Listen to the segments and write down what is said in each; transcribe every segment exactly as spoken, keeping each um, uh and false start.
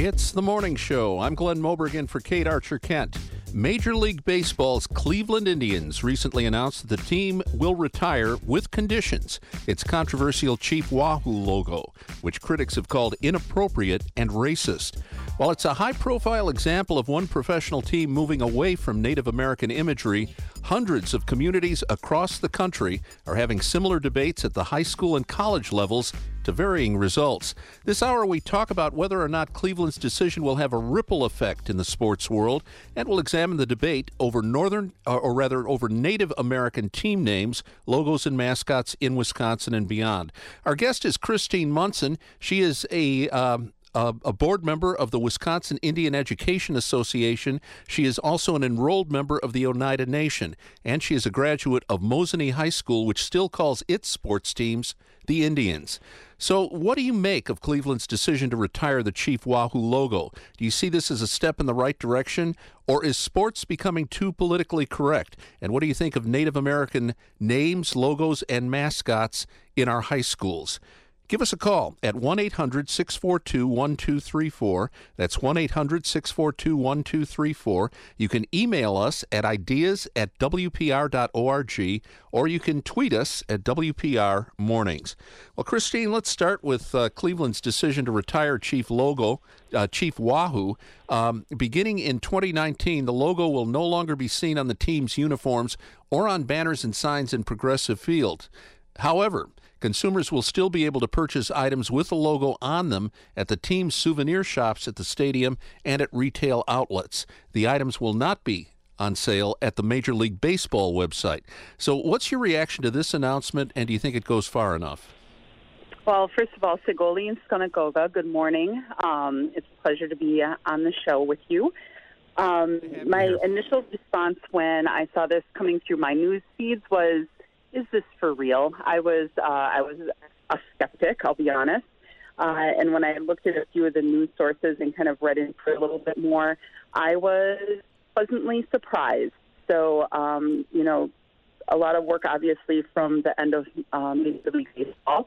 It's the morning show. I'm Glenn Moberg in for Kate Archer-Kent. Major League Baseball's Cleveland Indians recently announced that the team will retire with conditions its controversial Chief Wahoo logo, which critics have called inappropriate and racist. While it's a high-profile example of one professional team moving away from Native American imagery, hundreds of communities across the country are having similar debates at the high school and college levels to varying results. This hour, we talk about whether or not Cleveland's decision will have a ripple effect in the sports world, and we'll examine the debate over Northern, or rather over Native American team names, logos, and mascots in Wisconsin and beyond. Our guest is Christine Munson. She is a um, a board member of the Wisconsin Indian Education Association. She is also an enrolled member of the Oneida Nation, and she is a graduate of Mosinee High School, which still calls its sports teams the Indians. So what do you make of Cleveland's decision to retire the Chief Wahoo logo? Do you see this as a step in the right direction, or is sports becoming too politically correct? And what do you think of Native American names, logos, and mascots in our high schools? Give us a call at one eight hundred six four two one two three four. That's one eight hundred six four two one two three four. You can email us at ideas at w p r dot org, or you can tweet us at W P R Mornings. Well, Christine, let's start with uh, Cleveland's decision to retire Chief Logo, uh, Chief Wahoo. Um, beginning in twenty nineteen, the logo will no longer be seen on the team's uniforms or on banners and signs in Progressive Field. However, consumers will still be able to purchase items with the logo on them at the team's souvenir shops at the stadium and at retail outlets. The items will not be on sale at the Major League Baseball website. So what's your reaction to this announcement, and do you think it goes far enough? Well, first of all, Sigoli and Skunagoga, good morning. Um, it's a pleasure to be uh, on the show with you. Um, my here. initial response when I saw this coming through my news feeds was, is this for real? I was uh, I was a skeptic, I'll be honest. Uh, and when I looked at a few of the news sources and kind of read into it a little bit more, I was pleasantly surprised. So, um, you know, a lot of work, obviously, from the end of um, Major League Baseball.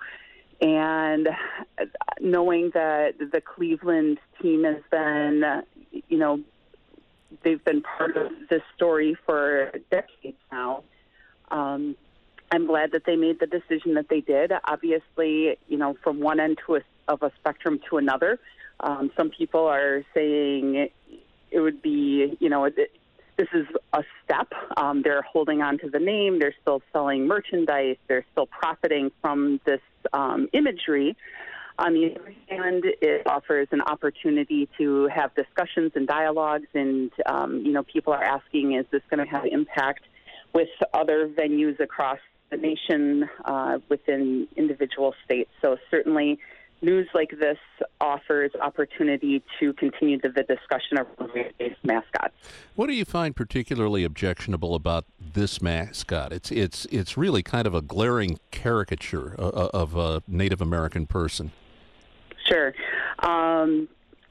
And knowing that the Cleveland team has been, uh, you know, they've been part of this story for decades now. Um, I'm glad that they made the decision that they did. Obviously, you know, from one end to a, of a spectrum to another, um, some people are saying it would be, you know, it, this is a step. Um, they're holding on to the name. They're still selling merchandise. They're still profiting from this um, imagery. On the other hand, it offers an opportunity to have discussions and dialogues, and, um, you know, people are asking, is this going to have impact with other venues across the nation uh, within individual states? So certainly news like this offers opportunity to continue the, the discussion of race-based mascots. What do you find particularly objectionable about this mascot? It's it's it's really kind of a glaring caricature of, of a Native American person. Sure. Um,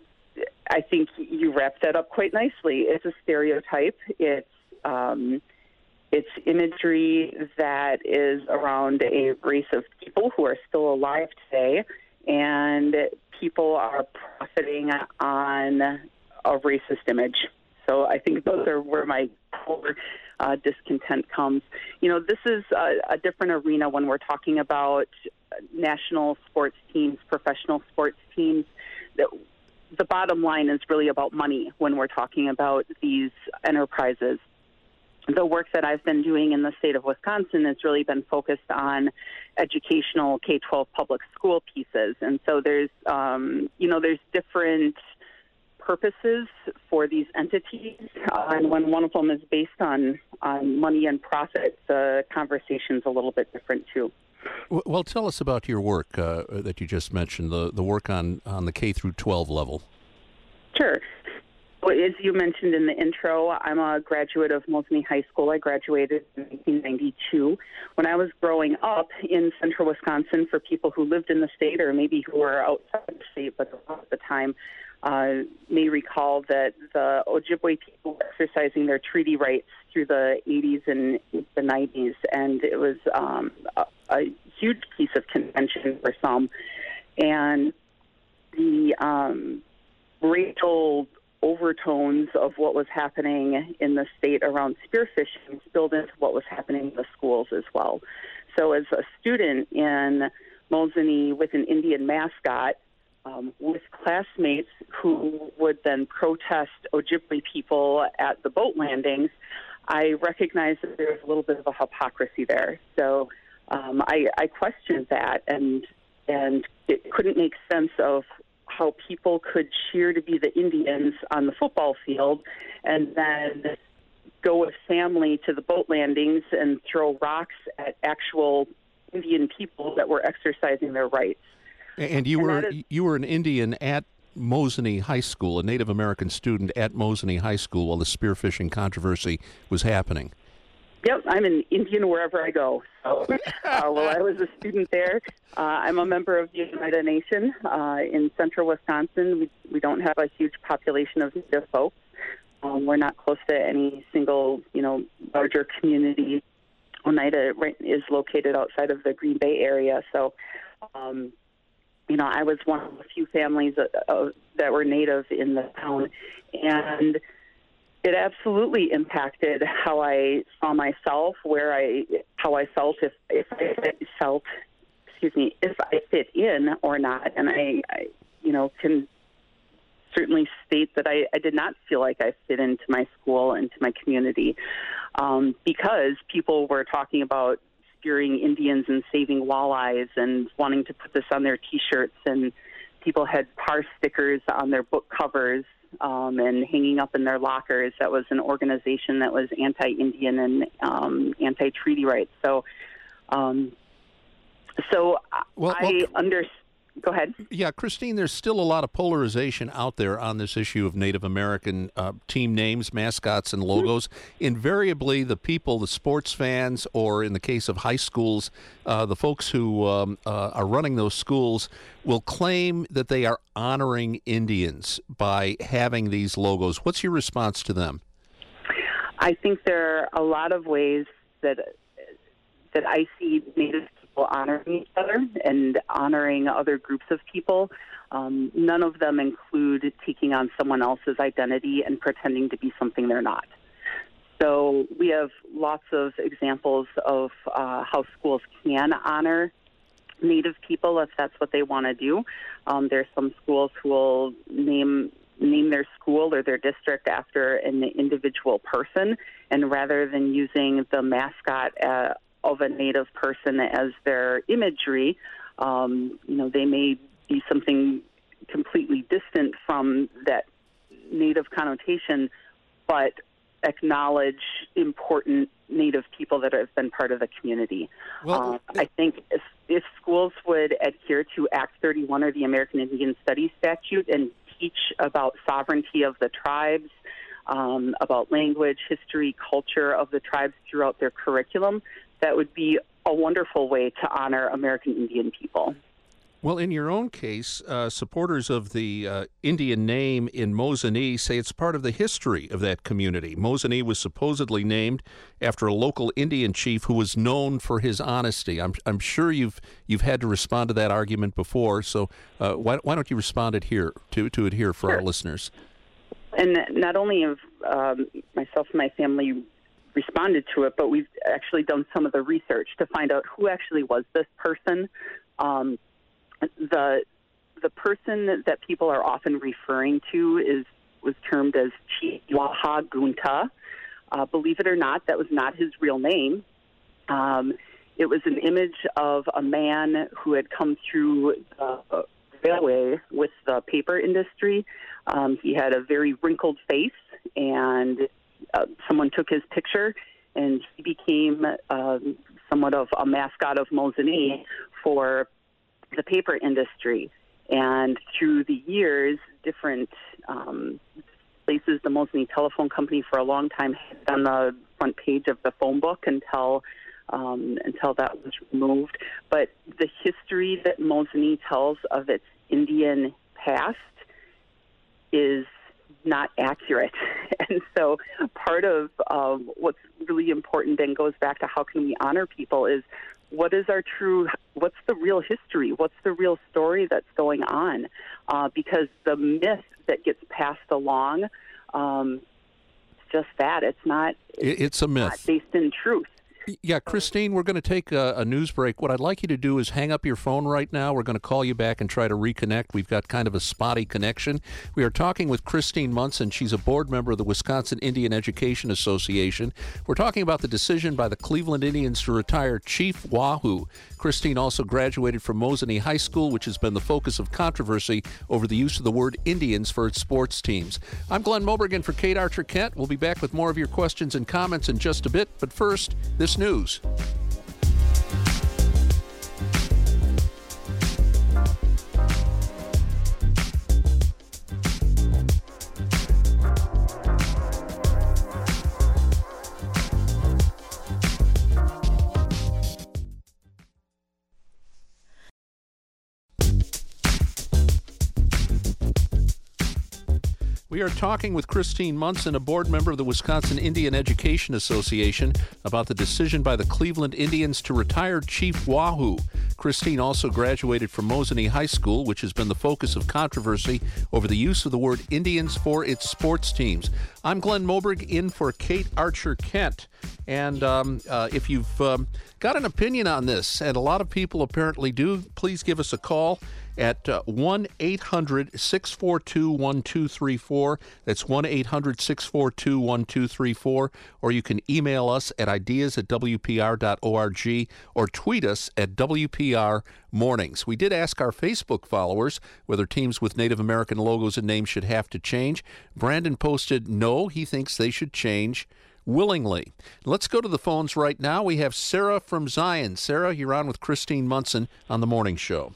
I think you wrapped that up quite nicely. It's a stereotype. It's um, It's imagery that is around a race of people who are still alive today, and people are profiting on a racist image. So I think those are where my core uh, discontent comes. You know, this is a, a different arena when we're talking about national sports teams, professional sports teams. The, the bottom line is really about money when we're talking about these enterprises. The work that I've been doing in the state of Wisconsin has really been focused on educational K twelve public school pieces. And so there's, um, you know, there's different purposes for these entities. Uh, and when one of them is based on, on money and profit, the conversation's a little bit different too. Well, tell us about your work uh, that you just mentioned, the, the work on, on the K through twelve level. Sure. As you mentioned in the intro, I'm a graduate of Mosinee High School. I graduated in nineteen ninety-two. When I was growing up in central Wisconsin, for people who lived in the state or maybe who were outside the state but at the time, uh, may recall that the Ojibwe people were exercising their treaty rights through the eighties and the nineties, and it was um, a, a huge piece of contention for some. And the um, racial overtones of what was happening in the state around spearfishing spilled into what was happening in the schools as well. So as a student in Mosinee with an Indian mascot, um, with classmates who would then protest Ojibwe people at the boat landings, I recognized that there was a little bit of a hypocrisy there. So um, I, I questioned that, and and it couldn't make sense of how people could cheer to be the Indians on the football field and then go with family to the boat landings and throw rocks at actual Indian people that were exercising their rights. And you and were is, you were an Indian at Mosinee High School, a Native American student at Mosinee High School while the spearfishing controversy was happening. Yep, I'm an Indian wherever I go. So uh, while I was a student there, uh, I'm a member of the Oneida Nation uh, in central Wisconsin. We, we don't have a huge population of Native folks. Um, we're not close to any single, you know, larger community. Oneida is located outside of the Green Bay area. So, um, you know, I was one of the few families uh, uh, that were Native in the town. And it absolutely impacted how I saw myself, where I, how I felt, if if I felt, excuse me, if I fit in or not. And I, I you know, can certainly state that I, I did not feel like I fit into my school and to my community um, because people were talking about spearing Indians and saving walleyes and wanting to put this on their T-shirts, and people had par stickers on their book covers. Um, and hanging up in their lockers. That was an organization that was anti-Indian and um, anti-treaty rights. So, um, so well, I well, understand. Go ahead. Yeah, Christine, there's still a lot of polarization out there on this issue of Native American uh, team names, mascots, and logos. Mm-hmm. Invariably, the people, the sports fans, or in the case of high schools, uh, the folks who um, uh, are running those schools will claim that they are honoring Indians by having these logos. What's your response to them? I think there are a lot of ways that that I see Native people honoring each other and honoring other groups of people. Um, none of them include taking on someone else's identity and pretending to be something they're not. So we have lots of examples of uh, how schools can honor Native people if that's what they want to do. Um, there's some schools who will name name their school or their district after an individual person, and rather than using the mascot uh, of a Native person as their imagery, um, you know, they may be something completely distant from that Native connotation, but acknowledge important Native people that have been part of the community. Well, uh, I think if, if schools would adhere to Act thirty-one or the American Indian Studies Statute and teach about sovereignty of the tribes, um, about language, history, culture of the tribes throughout their curriculum, that would be a wonderful way to honor American Indian people. Well, in your own case, uh, supporters of the uh, Indian name in Mosinee say it's part of the history of that community. Mosinee was supposedly named after a local Indian chief who was known for his honesty. I'm, I'm sure you've you've had to respond to that argument before, so uh, why, why don't you respond it here to, to it here for Sure. our listeners? And not only have um, myself and my family responded to it, but we've actually done some of the research to find out who actually was this person. Um, the the person that people are often referring to is was termed as Chiwaha Gunta. Uh, believe it or not, that was not his real name. Um, it was an image of a man who had come through the railway with the paper industry. Um, he had a very wrinkled face, and uh, someone took his picture, and he became uh, somewhat of a mascot of Mosinee for the paper industry. And through the years, different um, places, the Mosinee Telephone Company for a long time had on the front page of the phone book until um, until that was removed. But the history that Mosinee tells of its Indian past is not accurate. And so part of um, what's really important and goes back to how can we honor people is what is our true, what's the real history? What's the real story that's going on? Uh, because the myth that gets passed along, um, it's just that. It's not, it's, it's a myth. Not based in truth. Yeah, Christine, we're going to take a, a news break. What I'd like you to do is hang up your phone right now. We're going to call you back and try to reconnect. We've got kind of a spotty connection. We are talking with Christine Munson. She's a board member of the Wisconsin Indian Education Association. We're talking about the decision by the Cleveland Indians to retire Chief Wahoo. Christine also graduated from Mosinee High School, which has been the focus of controversy over the use of the word Indians for its sports teams. I'm Glenn Mobergen for Kate Archer Kent. We'll be back with more of your questions and comments in just a bit. But first, this news. We are talking with Christine Munson, a board member of the Wisconsin Indian Education Association, about the decision by the Cleveland Indians to retire Chief Wahoo. Christine also graduated from Mosinee High School, which has been the focus of controversy over the use of the word Indians for its sports teams. I'm Glenn Moberg, in for Kate Archer Kent. And um, uh, if you've um, got an opinion on this, and a lot of people apparently do, please give us a call at uh, one eight hundred six four two one two three four. That's one eight hundred six four two one two three four. Or you can email us at ideas at w p r dot org or tweet us at W P R Mornings. We did ask our Facebook followers whether teams with Native American logos and names should have to change. Brandon posted no, he thinks they should change willingly. Let's go to the phones right now. We have Sarah from Zion. Sarah, you're on with Christine Munson on the morning show.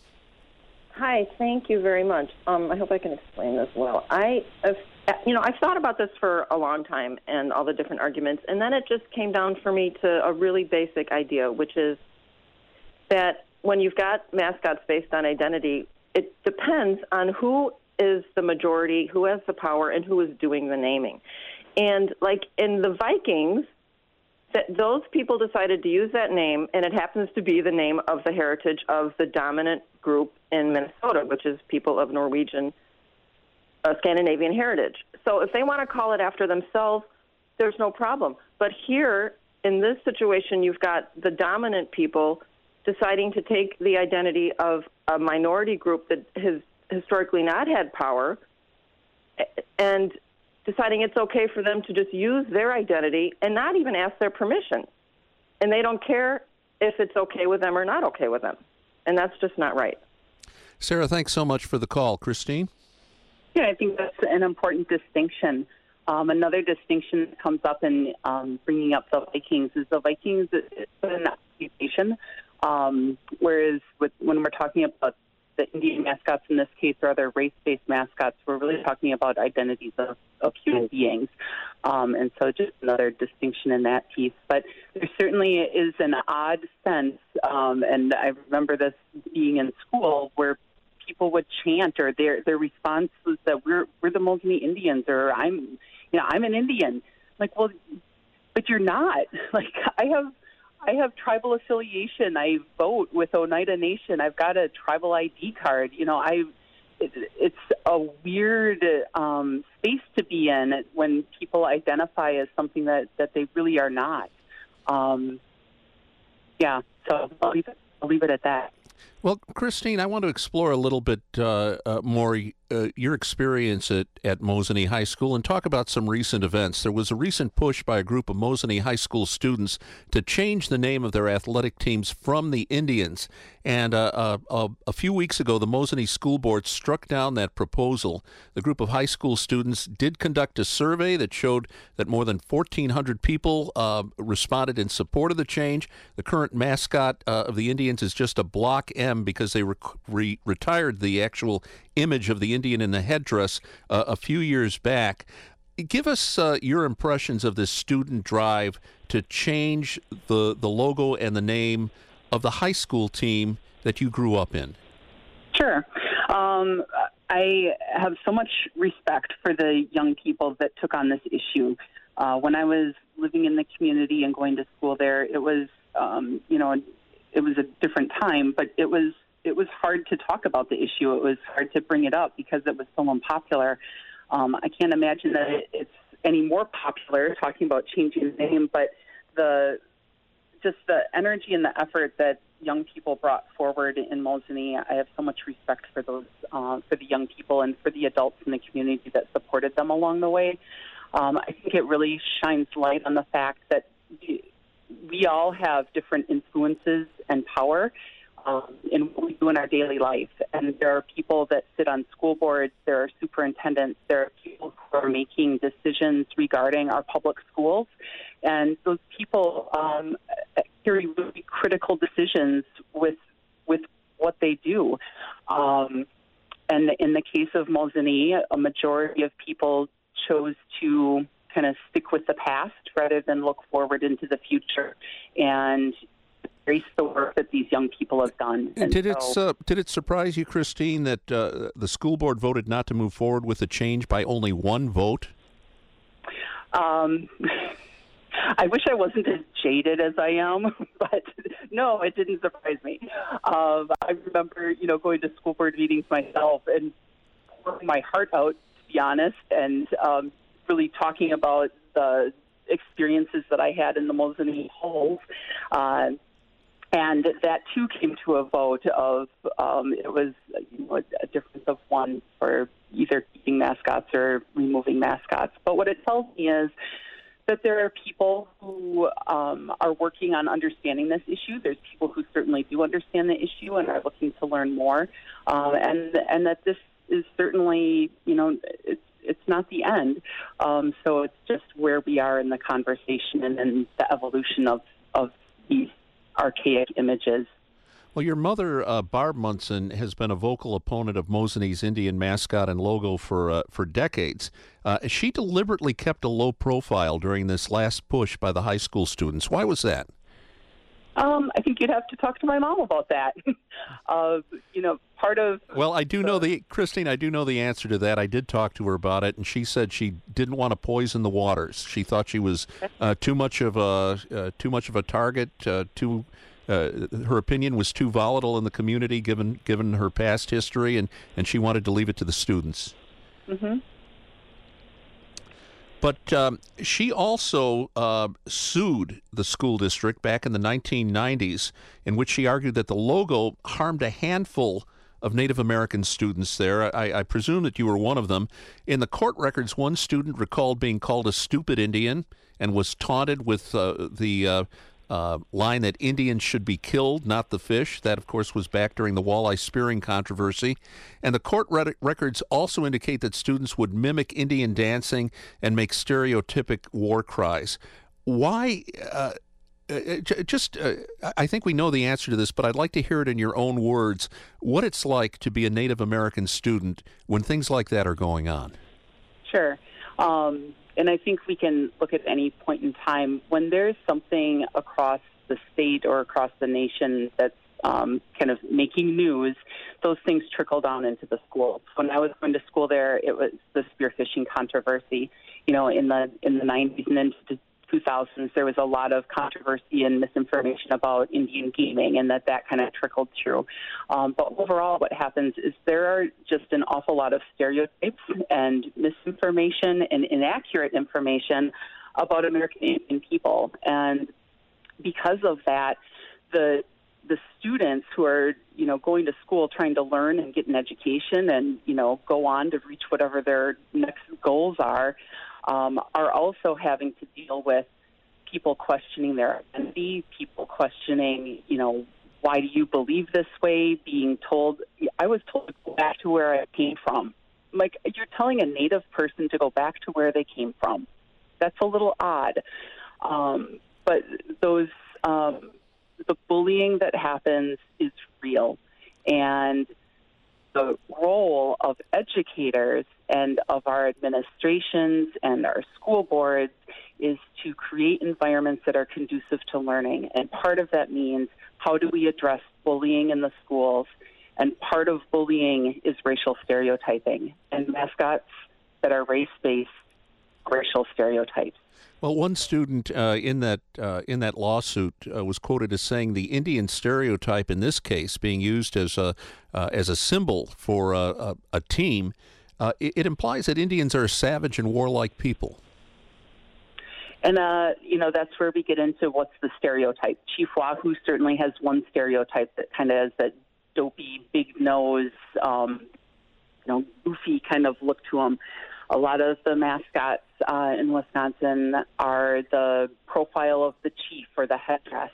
Hi, thank you very much. Um, I hope I can explain this well. I, have, you know, I've thought about this for a long time and all the different arguments, and then it just came down for me to a really basic idea, which is that when you've got mascots based on identity, it depends on who is the majority, who has the power, and who is doing the naming. And like in the Vikings, that those people decided to use that name, and it happens to be the name of the heritage of the dominant group in Minnesota, which is people of Norwegian, uh, Scandinavian heritage. So if they want to call it after themselves, there's no problem. But here, in this situation, you've got the dominant people deciding to take the identity of a minority group that has historically not had power and deciding it's okay for them to just use their identity and not even ask their permission. And they don't care if it's okay with them or not okay with them. And that's just not right. Sarah, thanks so much for the call. Christine? Yeah, I think that's an important distinction. Um, another distinction that comes up in um, bringing up the Vikings is the Vikings is an occupation, um, whereas with, when we're talking about the Indian mascots in this case or other race-based mascots, we're really talking about identities of, of human beings. Um, and so just another distinction in that piece. But there certainly is an odd sense, um, and I remember this being in school, where people would chant, or their their response was that we're we're the Mosinee Indians, or I'm you know I'm an Indian. Like, well, but you're not. Like, I have I have tribal affiliation. I vote with Oneida Nation. I've got a tribal I D card. You know, I it, it's a weird um, space to be in when people identify as something that, that they really are not. Um, yeah, so I'll leave it, I'll leave it at that. Well, Christine, I want to explore a little bit uh, uh, more uh, your experience at, at Mosinee High School and talk about some recent events. There was a recent push by a group of Mosinee High School students to change the name of their athletic teams from the Indians. And uh, uh, uh, a few weeks ago, the Mosinee School Board struck down that proposal. The group of high school students did conduct a survey that showed that more than fourteen hundred people uh, responded in support of the change. The current mascot uh, of the Indians is just a block M because they re- re- retired the actual image of the Indian in the headdress uh, a few years back. Give us uh, your impressions of this student drive to change the, the logo and the name of the high school team that you grew up in. Sure. Um, I have so much respect for the young people that took on this issue. Uh, when I was living in the community and going to school there, it was, um, you know, it was a different time, but it was it was hard to talk about the issue. It was hard to bring it up because it was so unpopular. Um, I can't imagine that it, it's any more popular talking about changing the name, but the just the energy and the effort that young people brought forward in Mosinee, I have so much respect for those, uh, for the young people and for the adults in the community that supported them along the way. Um, I think it really shines light on the fact that we all have different influences and power um, in what we do in our daily life. And there are people that sit on school boards, there are superintendents, there are people who are making decisions regarding our public schools. And those people um, carry really critical decisions with with what they do. Um, and in the case of Mosinee, a majority of people chose to kind of stick with the past rather than look forward into the future and embrace the work that these young people have done. And did so, it uh, did it surprise you, Christine, that uh, the school board voted not to move forward with the change by only one vote? Um, I wish I wasn't as jaded as I am, but no, it didn't surprise me. Um, I remember, you know, going to school board meetings myself and pouring my heart out, to be honest, and um, really talking about the experiences that I had in the Mosinee halls. Uh, and that, too, came to a vote of, um, it was you know, a difference of one for either keeping mascots or removing mascots. But what it tells me is that there are people who um, are working on understanding this issue. There's people who certainly do understand the issue and are looking to learn more. Um, and and that this is certainly, you know, it's it's not the end. Um, so it's just where we are in the conversation and in the evolution of, of these archaic images. Well, your mother, uh, Barb Munson, has been a vocal opponent of Mosinee's Indian mascot and logo for uh, for decades. Uh, she deliberately kept a low profile during this last push by the high school students. Why was that? Um, I think you'd have to talk to my mom about that. uh, you know, part of... Well, I do know the... Christine, I do know the answer to that. I did talk to her about it, and she said she didn't want to poison the waters. She thought she was uh, too much of a uh, too much of a target, uh, too... Uh, her opinion was too volatile in the community given given her past history, and, and she wanted to leave it to the students. Mm-hmm. But um, she also uh, sued the school district back in the nineteen nineties, in which she argued that the logo harmed a handful of Native American students there. I, I presume that you were one of them. In the court records, one student recalled being called a stupid Indian and was taunted with uh, the... Uh, Uh, line that Indians should be killed, not the fish. That, of course, was back during the walleye spearing controversy. And the court re- records also indicate that students would mimic Indian dancing and make stereotypic war cries. Why? Uh, uh, just, uh, I think we know the answer to this, but I'd like to hear it in your own words, what it's like to be a Native American student when things like that are going on. Sure. Um And I think we can look at any point in time when there's something across the state or across the nation that's um, kind of making news, those things trickle down into the schools. When I was going to school there, it was the spearfishing controversy. You know, in the in the nineties and into the two thousands, there was a lot of controversy and misinformation about Indian gaming, and that that kind of trickled through. Um, but overall, what happens is there are just an awful lot of stereotypes and misinformation and inaccurate information about American Indian people. And because of that, the the students who are, you know, going to school trying to learn and get an education and, you know, go on to reach whatever their next goals are, Um, are also having to deal with people questioning their identity, people questioning, you know, why do you believe this way, being told, I was told to go back to where I came from. Like, you're telling a Native person to go back to where they came from. That's a little odd. Um, but those, um, the bullying that happens is real. And the role of educators and of our administrations and our school boards is to create environments that are conducive to learning. And part of that means, how do we address bullying in the schools? And part of bullying is racial stereotyping. And mascots that are race-based racial stereotypes. Well, one student uh, in that uh, in that lawsuit uh, was quoted as saying the Indian stereotype in this case, being used as a uh, as a symbol for a, a, a team, uh, it, it implies that Indians are a savage and warlike people. And, uh, you know, that's where we get into what's the stereotype. Chief Wahoo certainly has one stereotype that kind of has that dopey, big nose, um, you know, goofy kind of look to him. A lot of the mascots uh, in Wisconsin are the profile of the chief or the headdress.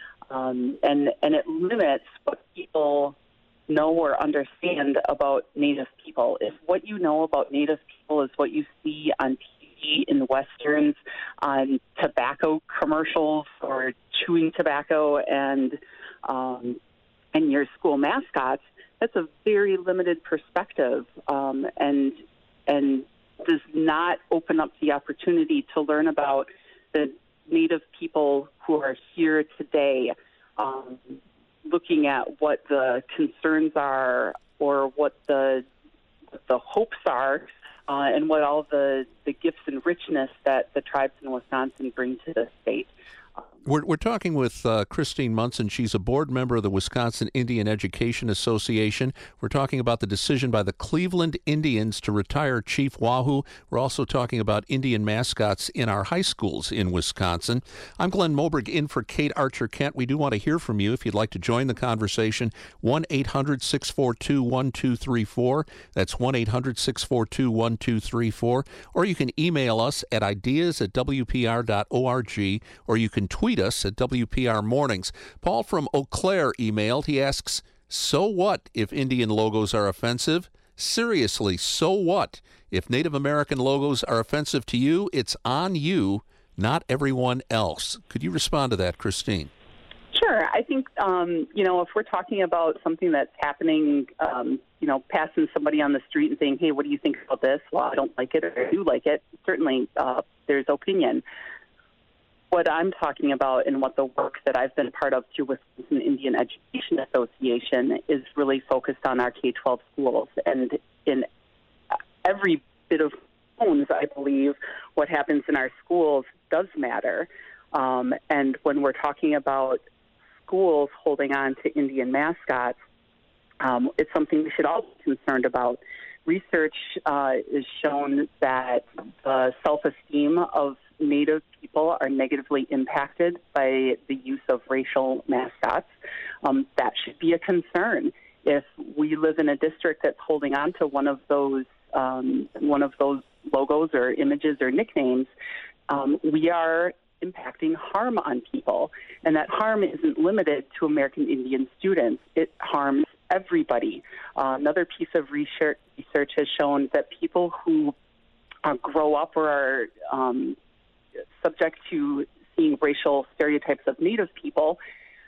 Um, and, and it limits what people know or understand about Native people. If what you know about Native people is what you see on T V in Westerns, on tobacco commercials or chewing tobacco and um, and your school mascots, that's a very limited perspective, um, and and does not open up the opportunity to learn about the Native people who are here today, um, looking at what the concerns are or what the what the hopes are, uh, and what all the, the gifts and richness that the tribes in Wisconsin bring to the state. We're, we're talking with uh, Christine Munson. She's a board member of the Wisconsin Indian Education Association. We're talking about the decision by the Cleveland Indians to retire Chief Wahoo. We're also talking about Indian mascots in our high schools in Wisconsin. I'm Glenn Moberg in for Kate Archer-Kent. We do want to hear from you if you'd like to join the conversation. one eight hundred six four two one two three four. That's one eight hundred six four two one two three four. Or you can email us at ideas at w p r dot org, or you can tweet us at W P R Mornings. Paul from Eau Claire emailed. He asks, so what if Indian logos are offensive? Seriously, so what? If Native American logos are offensive to you, it's on you, not everyone else. Could you respond to that, Christine? Sure. I think, um, you know, if we're talking about something that's happening, um, you know, passing somebody on the street and saying, hey, what do you think about this? Well, I don't like it, or I do like it. Certainly uh, there's opinion. What I'm talking about and what the work that I've been part of through Wisconsin Indian Education Association is really focused on our K twelve schools. And in every bit of homes, I believe, what happens in our schools does matter. Um, and when we're talking about schools holding on to Indian mascots, um, it's something we should all be concerned about. Research uh, has shown that the self-esteem of Native people are negatively impacted by the use of racial mascots. Um, that should be a concern. If we live in a district that's holding on to one of those um, one of those logos or images or nicknames, um, we are impacting harm on people. And that harm isn't limited to American Indian students. It harms everybody. Uh, another piece of research, research has shown that people who uh, grow up or are um, subject to seeing racial stereotypes of Native people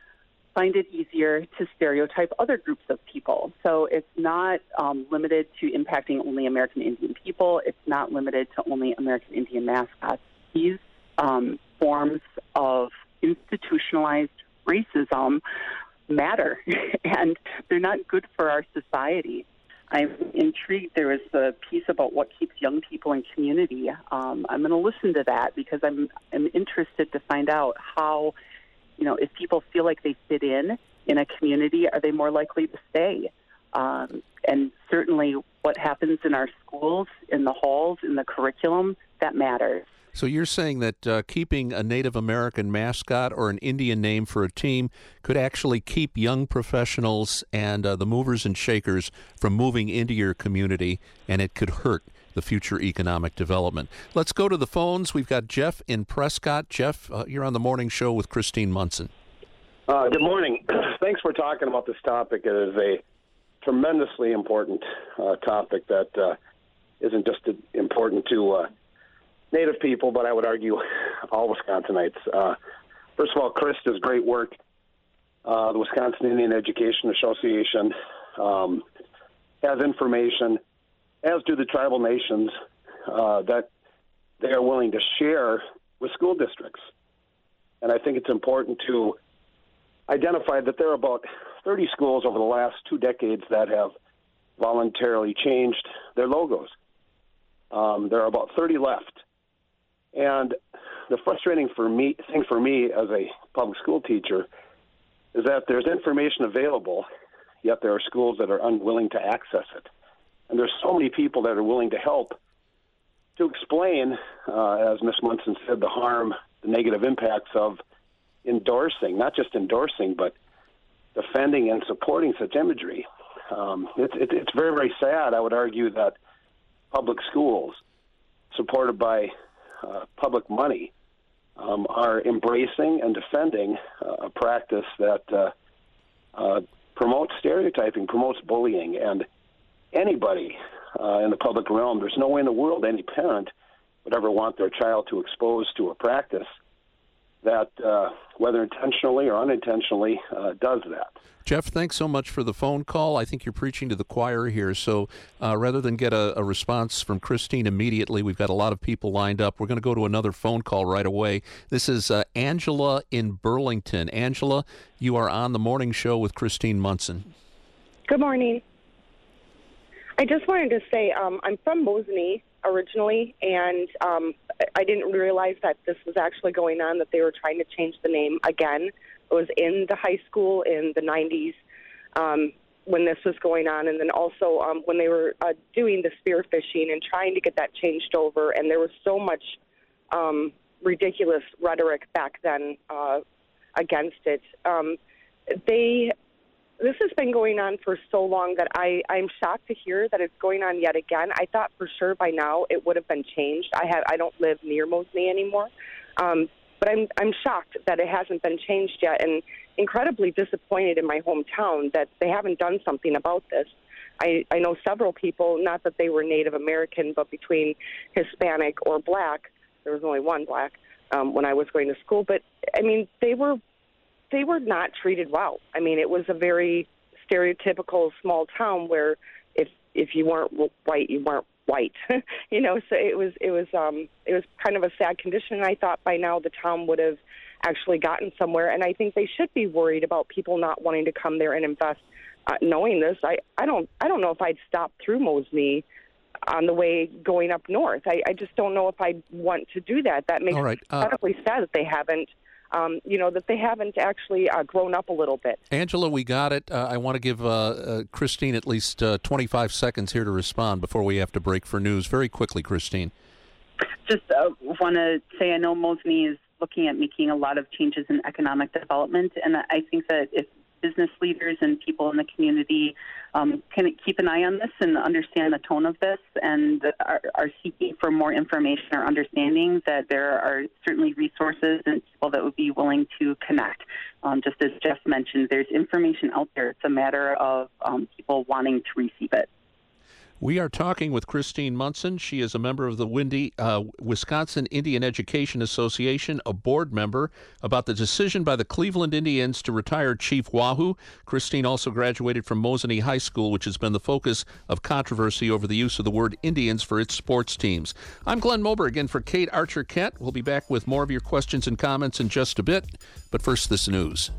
find it easier to stereotype other groups of people. So it's not um, limited to impacting only American Indian people. It's not limited to only American Indian mascots. These um, forms of institutionalized racism matter, and they're not good for our society. I'm intrigued. There was a piece about what keeps young people in community. Um, I'm going to listen to that because I'm I'm interested to find out how, you know, if people feel like they fit in in a community, are they more likely to stay? Um, and certainly what happens in our schools, in the halls, in the curriculum, that matters. So you're saying that uh, keeping a Native American mascot or an Indian name for a team could actually keep young professionals and uh, the movers and shakers from moving into your community, and it could hurt the future economic development. Let's go to the phones. We've got Jeff in Prescott. Jeff, uh, you're on the morning show with Christine Munson. Uh, good morning. Thanks for talking about this topic. It is a tremendously important uh, topic that uh, isn't just important to uh, Native people, but I would argue all Wisconsinites. Uh, first of all, Chris does great work. Uh, the Wisconsin Indian Education Association um, has information, as do the tribal nations, uh, that they are willing to share with school districts. And I think it's important to identify that there are about thirty schools over the last two decades that have voluntarily changed their logos. Um, there are about thirty left. And the frustrating for me thing for me as a public school teacher is that there's information available, yet there are schools that are unwilling to access it. And there's so many people that are willing to help to explain, uh, as Miz Munson said, the harm, the negative impacts of endorsing, not just endorsing, but defending and supporting such imagery. Um, it, it, it's very, very sad, I would argue, that public schools, supported by uh, public money, um, are embracing and defending uh, a practice that uh, uh, promotes stereotyping, promotes bullying, and anybody uh, in the public realm, there's no way in the world any parent would ever want their child to expose to a practice that, uh, whether intentionally or unintentionally, uh, does that. Jeff, thanks so much for the phone call. I think you're preaching to the choir here. So uh, rather than get a, a response from Christine immediately, we've got a lot of people lined up. We're going to go to another phone call right away. This is uh, Angela in Burlington. Angela, you are on the morning show with Christine Munson. Good morning. I just wanted to say um, I'm from Mosinee originally, and um, I didn't realize that this was actually going on, that they were trying to change the name again. It was in the high school in the nineties um, when this was going on, and then also um, when they were uh, doing the spearfishing and trying to get that changed over, and there was so much um, ridiculous rhetoric back then uh, against it. Um, they... This has been going on for so long that I, I'm shocked to hear that it's going on yet again. I thought for sure by now it would have been changed. I have I don't live near Mosinee anymore, um, but I'm I'm shocked that it hasn't been changed yet, and incredibly disappointed in my hometown that they haven't done something about this. I, I know several people, not that they were Native American, but between Hispanic or Black. There was only one Black um, when I was going to school, but I mean they were. They were not treated well. I mean, it was a very stereotypical small town where if if you weren't white, you weren't white. you know, so it was it was um, it was kind of a sad condition. And I thought by now the town would have actually gotten somewhere. And I think they should be worried about people not wanting to come there and invest. Uh, knowing this, I, I don't I don't know if I'd stop through Mosinee on the way going up north. I, I just don't know if I'd want to do that. That makes All right. uh, incredibly sad that they haven't. Um, you know, that they haven't actually uh, grown up a little bit. Angela, we got it. Uh, I want to give uh, uh, Christine at least uh, twenty-five seconds here to respond before we have to break for news. Very quickly, Christine. Just uh, want to say I know Mosinee is looking at making a lot of changes in economic development, and I think that if business leaders and people in the community um, can keep an eye on this and understand the tone of this and are, are seeking for more information or understanding, that there are certainly resources and people that would be willing to connect. Um, just as Jeff mentioned, there's information out there. It's a matter of um, people wanting to receive it. We are talking with Christine Munson. She is a member of the Windy, uh, Wisconsin Indian Education Association, a board member, about the decision by the Cleveland Indians to retire Chief Wahoo. Christine also graduated from Mosinee High School, which has been the focus of controversy over the use of the word Indians for its sports teams. I'm Glenn Moberg, and for Kate Archer-Kent, we'll be back with more of your questions and comments in just a bit. But first, this news.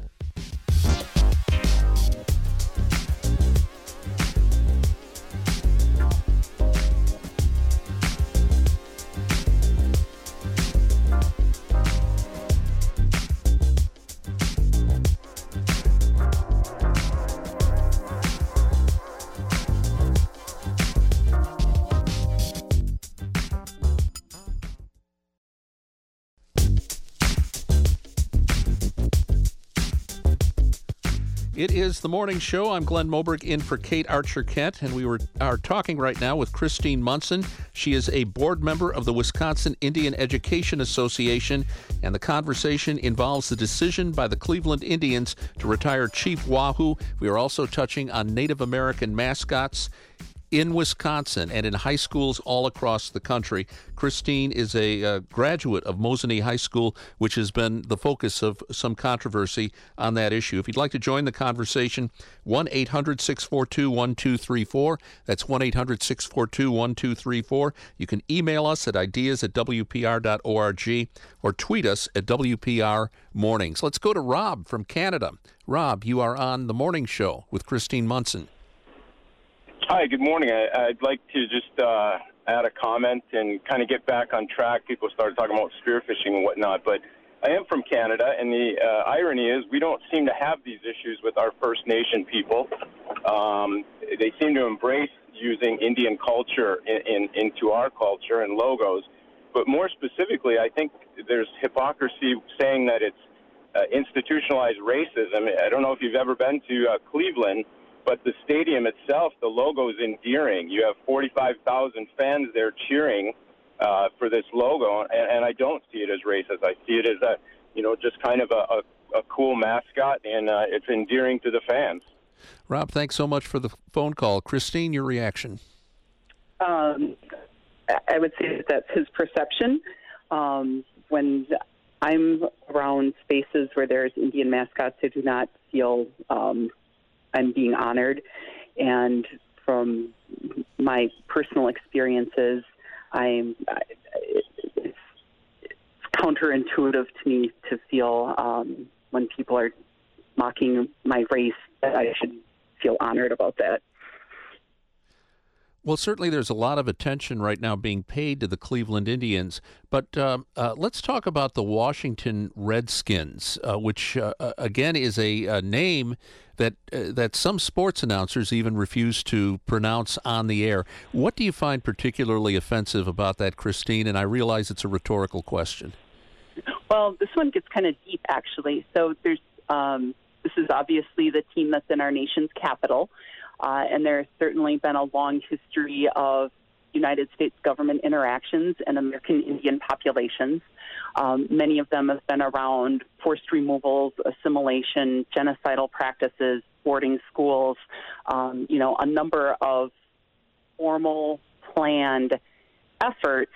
It is the morning show. I'm Glenn Moberg in for Kate Archer-Kent, and we were are talking right now with Christine Munson. She is a board member of the Wisconsin Indian Education Association, and the conversation involves the decision by the Cleveland Indians to retire Chief Wahoo. We are also touching on Native American mascots in Wisconsin and in high schools all across the country. Christine is a uh, graduate of Mosinee High School, which has been the focus of some controversy on that issue. If you'd like to join the conversation, one eight hundred six four two one two three four. That's one eight hundred six four two one two three four. You can email us at ideas at w p r dot org or tweet us at W P R Mornings. Let's go to Rob from Canada. Rob, you are on The Morning Show with Christine Munson. Hi, good morning. I, I'd like to just uh, add a comment and kind of get back on track. People started talking about spearfishing and whatnot, but I am from Canada, and the uh, irony is we don't seem to have these issues with our First Nation people. Um, they seem to embrace using Indian culture in, in, into our culture and logos. But more specifically, I think there's hypocrisy saying that it's uh, institutionalized racism. I don't know if you've ever been to uh, Cleveland, but the stadium itself, the logo is endearing. You have forty-five thousand fans there cheering Uh, for this logo, and, and I don't see it as racist. I see it as a, you know, just kind of a, a, a cool mascot, and uh, it's endearing to the fans. Rob, thanks so much for the phone call. Christine, your reaction? Um, I would say that that's his perception. Um, when I'm around spaces where there's Indian mascots, I do not feel um, I'm being honored. And from my personal experiences, I'm, it's, it's counterintuitive to me to feel um, when people are mocking my race that I should feel honored about that. Well, certainly there's a lot of attention right now being paid to the Cleveland Indians, but uh, uh, let's talk about the Washington Redskins, uh, which, uh, again, is a, a name that uh, that some sports announcers even refuse to pronounce on the air. What do you find particularly offensive about that, Christine? And I realize it's a rhetorical question. Well, this one gets kind of deep, actually. So there's um, this is obviously the team that's in our nation's capital. Uh, and there's certainly been a long history of United States government interactions and American Indian populations. Um, many of them have been around forced removals, assimilation, genocidal practices, boarding schools, um, you know, a number of formal, planned efforts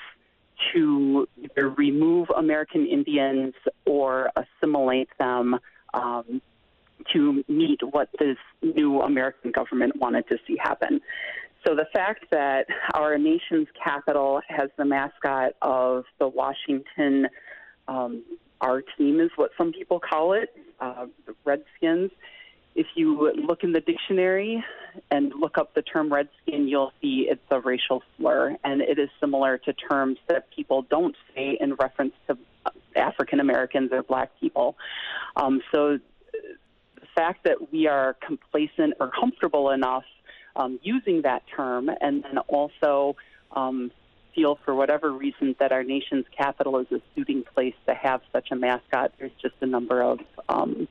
to either remove American Indians or assimilate them um, to meet what this new American government wanted to see happen. So the fact that our nation's capital has the mascot of the Washington, um, our team is what some people call it, uh, the Redskins. If you look in the dictionary and look up the term Redskin, you'll see it's a racial slur, and it is similar to terms that people don't say in reference to African Americans or black people. Um, so the fact that we are complacent or comfortable enough um, using that term, and then also um, feel for whatever reason that our nation's capital is a suiting place to have such a mascot, there's just a number of um,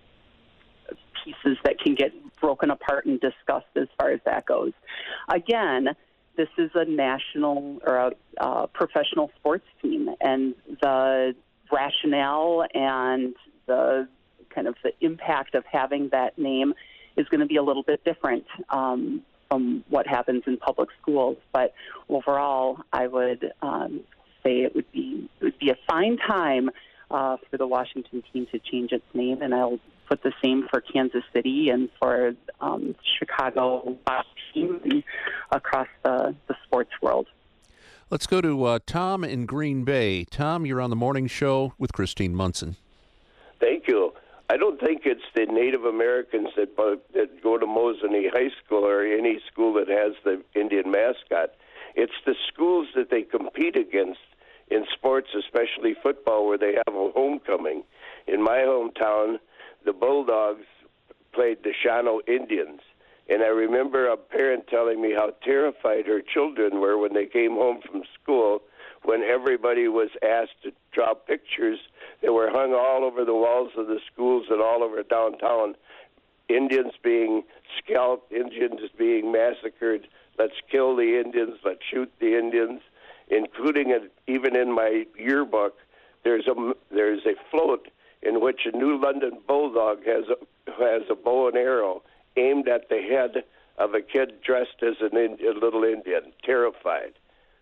pieces that can get broken apart and discussed as far as that goes. Again, this is a national or a uh, professional sports team, and the rationale and the kind of the impact of having that name is going to be a little bit different um, from what happens in public schools. But overall, I would um, say it would be it would be a fine time uh, for the Washington team to change its name, and I'll put the same for Kansas City and for um, Chicago teams and across the, the sports world. Let's go to uh, Tom in Green Bay. Tom, you're on the morning show with Christine Munson. Thank you. I don't think it's the Native Americans that, that go to Mosinee High School or any school that has the Indian mascot. It's the schools that they compete against in sports, especially football, where they have a homecoming. In my hometown, the Bulldogs played the Shawano Indians. And I remember a parent telling me how terrified her children were when they came home from school, when everybody was asked to draw pictures that were hung all over the walls of the schools and all over downtown. Indians being scalped, Indians being massacred. Let's kill the Indians. Let's shoot the Indians. Including it, even in my yearbook, there's a there's a float in which a New London Bulldog has a, has a bow and arrow aimed at the head of a kid dressed as an Indian, a little Indian, terrified.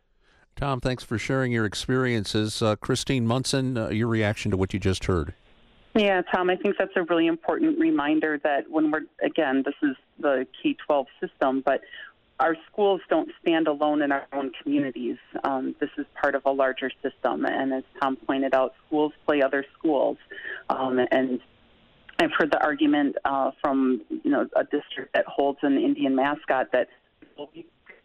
Tom, thanks for sharing your experiences. Uh, Christine Munson, uh, your reaction to what you just heard. Yeah, Tom, I think that's a really important reminder that when we're, again, this is the K twelve system, but our schools don't stand alone in our own communities. Um, this is part of a larger system, and as Tom pointed out, schools play other schools. Um, and I've heard the argument uh, from you know a district that holds an Indian mascot that will be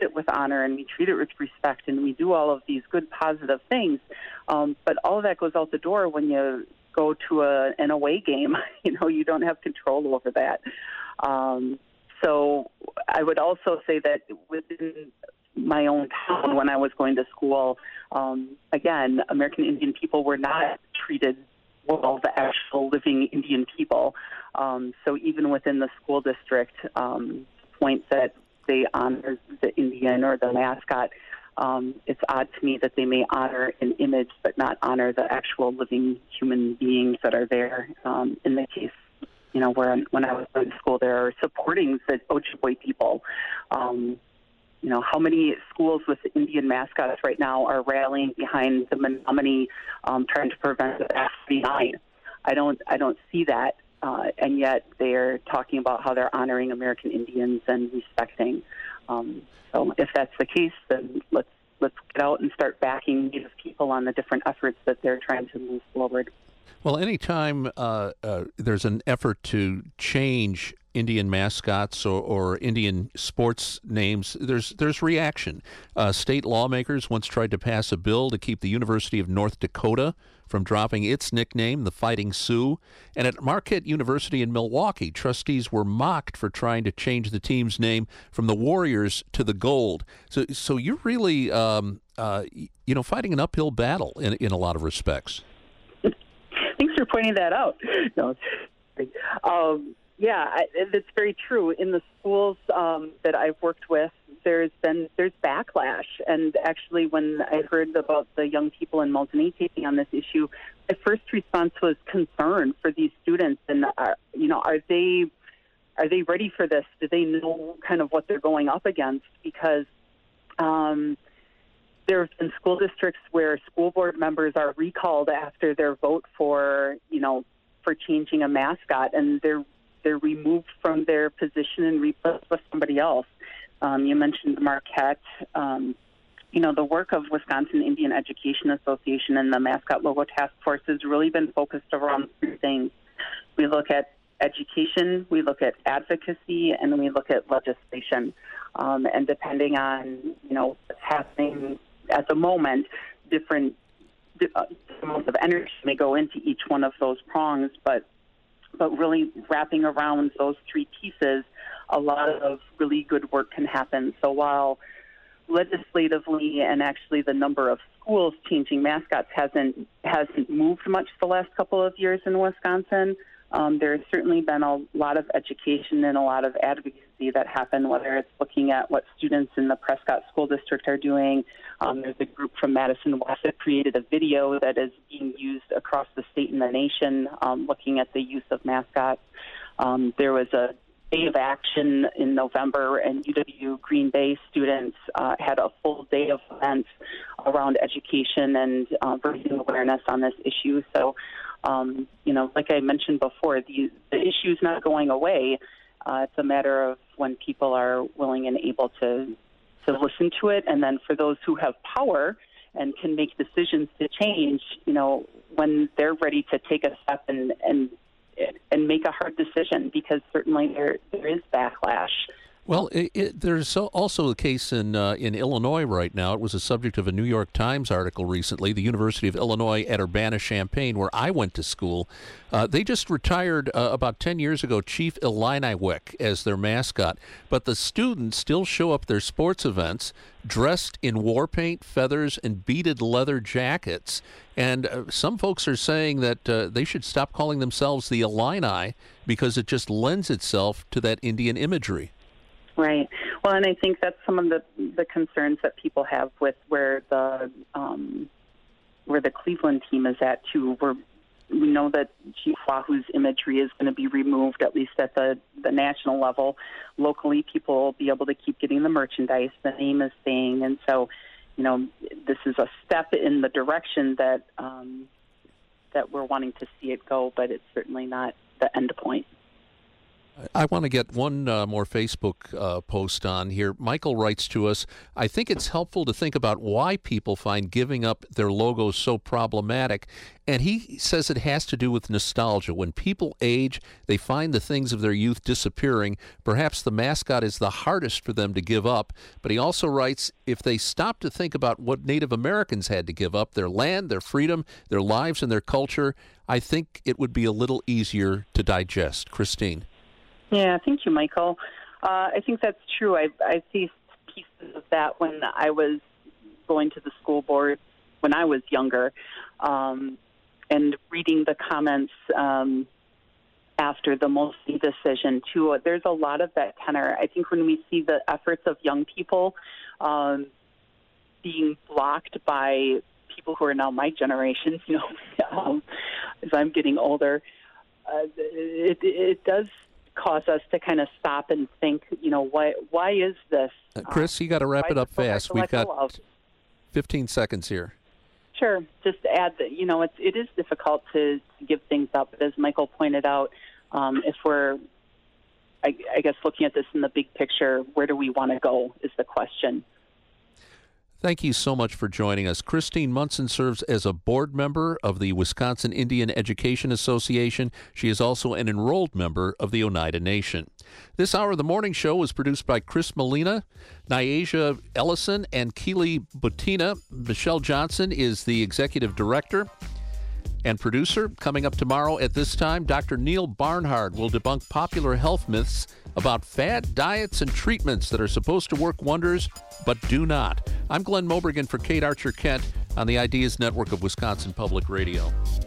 it with honor and we treat it with respect and we do all of these good, positive things. Um, but all of that goes out the door when you go to a, an away game. You know, you don't have control over that. Um, so I would also say that within my own town, when I was going to school, um, again, American Indian people were not treated well, the actual living Indian people. Um, so even within the school district, um, point that they honor the Indian or the mascot, um, it's odd to me that they may honor an image but not honor the actual living human beings that are there. Um, in the case, you know, where when I was in school, there are supporting the Ojibwe people. Um, you know, how many schools with Indian mascots right now are rallying behind the Menominee, um, trying to prevent the F nine? I don't, I don't see that, uh, and yet they're talking about how they're honoring American Indians and respecting. Um, so, if that's the case, then let's let's get out and start backing Native people on the different efforts that they're trying to move forward. Well, anytime uh, uh, there's an effort to change Indian mascots or, or Indian sports names, there's there's reaction. Uh, state lawmakers once tried to pass a bill to keep the University of North Dakota from dropping its nickname, the Fighting Sioux. And at Marquette University in Milwaukee, trustees were mocked for trying to change the team's name from the Warriors to the Gold. So, so you're really, um, uh, you know, fighting an uphill battle in in a lot of respects. Thanks for pointing that out. No, um, yeah, I, it's very true. In the schools um, that I've worked with, there's been there's backlash. And actually, when I heard about the young people in Mosinee taking on this issue, my first response was concern for these students. And are, you know, are they are they ready for this? Do they know kind of what they're going up against? Because um, there have been school districts where school board members are recalled after their vote for, you know, for changing a mascot, and they're they're removed from their position and replaced with somebody else. Um, you mentioned Marquette. Um, you know, the work of Wisconsin Indian Education Association and the Mascot Logo Task Force has really been focused around three things. We look at education, we look at advocacy, and we look at legislation. Um, and depending on, you know, what's happening at the moment, different uh, amounts of energy may go into each one of those prongs, but but really wrapping around those three pieces, a lot of really good work can happen. So while legislatively and actually the number of schools changing mascots hasn't hasn't moved much the last couple of years in Wisconsin, um, there's certainly been a lot of education and a lot of advocacy that happened, whether it's looking at what students in the Prescott School District are doing. Um, there's a group from Madison West that created a video that is being used across the state and the nation, um, looking at the use of mascots. Um, there was a day of action in November, and U W Green Bay students uh, had a full day of events around education and uh, raising awareness on this issue. So, um, you know, like I mentioned before, the, the issue is not going away. Uh, it's a matter of when people are willing and able to to listen to it, and then for those who have power and can make decisions to change, you know, when they're ready to take a step and and and make a hard decision, because certainly there there is backlash. Well, it, it, there's also a case in uh, in Illinois right now. It was a subject of a New York Times article recently. The University of Illinois at Urbana-Champaign, where I went to school, uh, they just retired uh, about ten years ago Chief Illiniwek as their mascot. But the students still show up at their sports events dressed in war paint, feathers, and beaded leather jackets. And uh, some folks are saying that uh, they should stop calling themselves the Illini because it just lends itself to that Indian imagery. Right. Well, and I think that's some of the the concerns that people have with where the um, where the Cleveland team is at too. We're, we know that Chief Wahoo's imagery is going to be removed, at least at the, the national level. Locally, people will be able to keep getting the merchandise. The name is staying, and so, you know, this is a step in the direction that um, that we're wanting to see it go, but it's certainly not the end point. I want to get one uh, more Facebook uh, post on here. Michael writes to us, I think it's helpful to think about why people find giving up their logos so problematic. And he says it has to do with nostalgia. When people age, they find the things of their youth disappearing. Perhaps the mascot is the hardest for them to give up. But he also writes, if they stop to think about what Native Americans had to give up, their land, their freedom, their lives, and their culture, I think it would be a little easier to digest. Christine. Yeah, thank you, Michael. Uh, I think that's true. I, I see pieces of that when I was going to the school board when I was younger, um, and reading the comments um, after the Moseley decision, too. There's a lot of that tenor. I think when we see the efforts of young people um, being blocked by people who are now my generation, you know, um, as I'm getting older, uh, it, it does cause us to kind of stop and think, you know, why why is this? Uh, Chris, you got to wrap it up fast. We've got fifteen seconds here. Sure. Just to add that, you know, it's, it is difficult to, to give things up. But as Michael pointed out, um, if we're, I, I guess, looking at this in the big picture, where do we want to go is the question. Thank you so much for joining us. Christine Munson serves as a board member of the Wisconsin Indian Education Association. She is also an enrolled member of the Oneida Nation. This hour of the morning show was produced by Chris Molina, Nyasia Ellison, and Keely Butina. Michelle Johnson is the executive director and producer. Coming up tomorrow at this time, Doctor Neil Barnhard will debunk popular health myths about fad diets and treatments that are supposed to work wonders but do not. I'm Glenn Mobergen for Kate Archer Kent on the Ideas Network of Wisconsin Public Radio.